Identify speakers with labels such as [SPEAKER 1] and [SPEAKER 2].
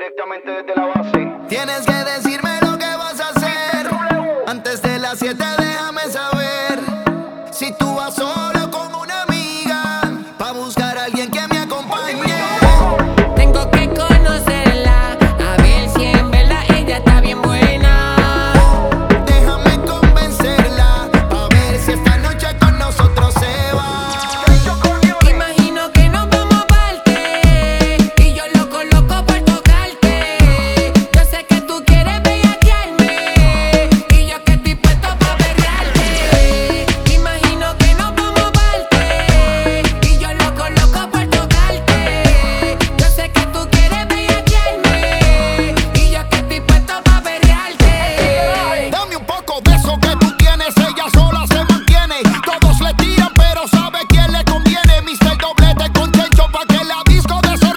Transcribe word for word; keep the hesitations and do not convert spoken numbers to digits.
[SPEAKER 1] directamente desde la base.
[SPEAKER 2] Tienes que decirme lo que vas a hacer. Antes de las siete déjame saber.